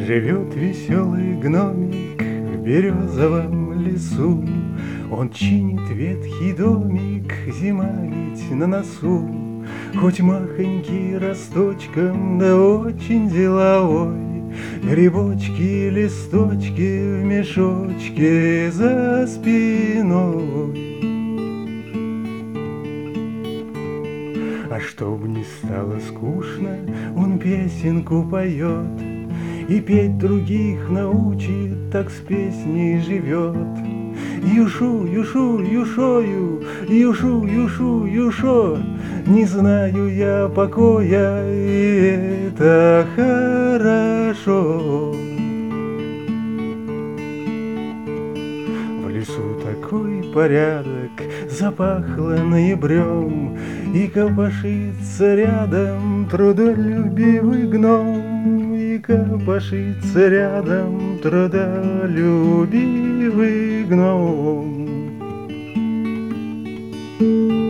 Живет веселый гномик в березовом лесу. Он чинит ветхий домик, зима ведь на носу. Хоть махонький росточком, да очень деловой. Грибочки, листочки в мешочке за спиной. А чтоб не стало скучно, он песенку поет и петь других научит, так с песней живет. Юшу, юшу, юшою, юшу, юшу, юшо, не знаю я покоя, и это хорошо. В лесу такой порядок, запахло ноябрем, и копошится рядом трудолюбивый гном, и копошится рядом трудолюбивый гном.